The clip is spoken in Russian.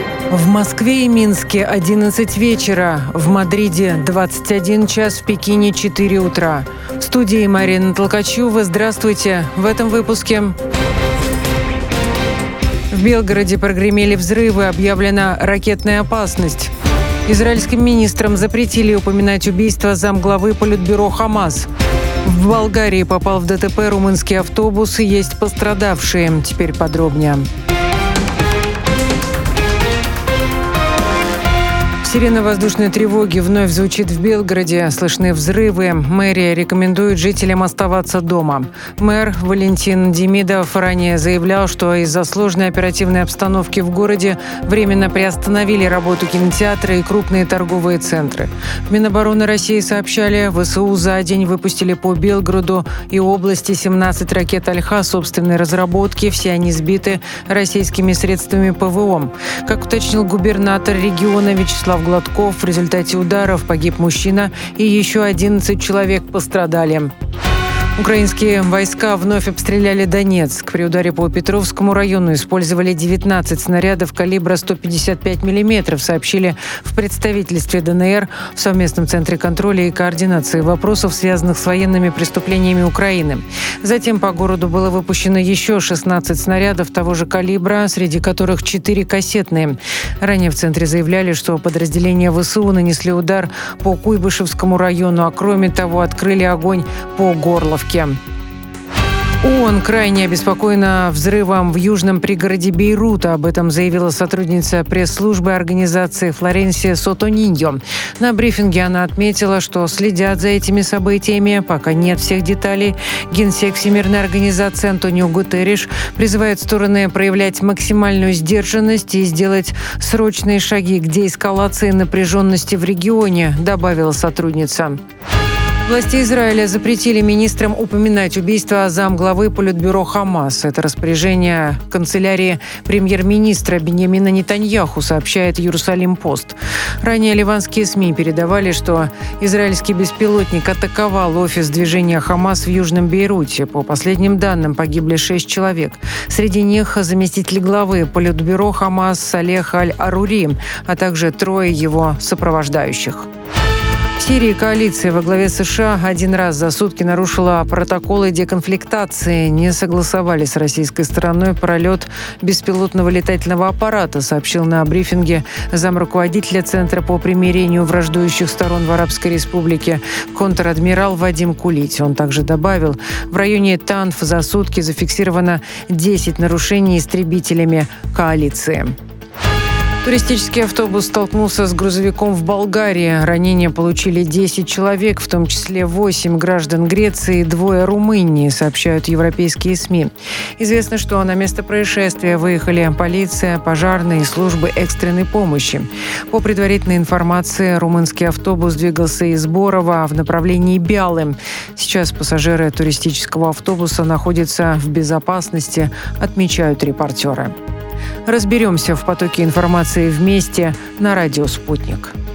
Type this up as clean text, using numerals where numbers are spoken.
В Москве и Минске 11 вечера, в Мадриде 21 час, в Пекине 4 утра. В студии Марина Толкачева. Здравствуйте. В этом выпуске. В Белгороде прогремели взрывы, объявлена ракетная опасность. Израильским министрам запретили упоминать убийство замглавы Политбюро ХАМАС. В Болгарии попал в ДТП румынский автобус и есть пострадавшие. Теперь подробнее. Сирена воздушной тревоги вновь звучит в Белгороде. Слышны взрывы. Мэрия рекомендует жителям оставаться дома. Мэр Валентин Демидов ранее заявлял, что из-за сложной оперативной обстановки в городе временно приостановили работу кинотеатра и крупные торговые центры. В Минобороны России сообщали, ВСУ за день выпустили по Белгороду и области 17 ракет «Альха» собственной разработки. Все они сбиты российскими средствами ПВО. Как уточнил губернатор региона Вячеслав Гладков, в результате ударов погиб мужчина и еще 11 человек пострадали. Украинские войска вновь обстреляли Донецк. При ударе по Петровскому району использовали 19 снарядов калибра 155 мм, сообщили в представительстве ДНР в совместном центре контроля и координации вопросов, связанных с военными преступлениями Украины. Затем по городу было выпущено еще 16 снарядов того же калибра, среди которых 4 кассетные. Ранее в центре заявляли, что подразделения ВСУ нанесли удар по Куйбышевскому району, а кроме того открыли огонь по Горловке. ООН крайне обеспокоена взрывом в южном пригороде Бейрута. Об этом заявила сотрудница пресс-службы организации Флоренсия Сото-Ниньо. На брифинге она отметила, что следят за этими событиями, пока нет всех деталей. Генсек Всемирной организации Антонио Гутерриш призывает стороны проявлять максимальную сдержанность и сделать срочные шаги к деэскалации напряженности в регионе, добавила сотрудница. Власти Израиля запретили министрам упоминать убийство замглавы Политбюро ХАМАС. Это распоряжение канцелярии премьер-министра Биньямина Нетаньяху, сообщает Иерусалим-Пост. Ранее ливанские СМИ передавали, что израильский беспилотник атаковал офис движения ХАМАС в Южном Бейруте. По последним данным, погибли 6 человек. Среди них заместитель главы Политбюро ХАМАС Салех Аль-Арури, а также 3 его сопровождающих. В Сирии коалиция во главе США один раз за сутки нарушила протоколы деконфликтации. Не согласовали с российской стороной пролет беспилотного летательного аппарата, сообщил на брифинге замруководителя Центра по примирению враждующих сторон в Арабской Республике контр-адмирал Вадим Кулить. Он также добавил, в районе Танф за сутки зафиксировано 10 нарушений истребителями коалиции. Туристический автобус столкнулся с грузовиком в Болгарии. Ранения получили 10 человек, в том числе 8 граждан Греции и 2 Румынии, сообщают европейские СМИ. Известно, что на место происшествия выехали полиция, пожарные и службы экстренной помощи. По предварительной информации, румынский автобус двигался из Борова в направлении Бялы. Сейчас пассажиры туристического автобуса находятся в безопасности, отмечают репортеры. Разберемся в потоке информации вместе на радио «Спутник».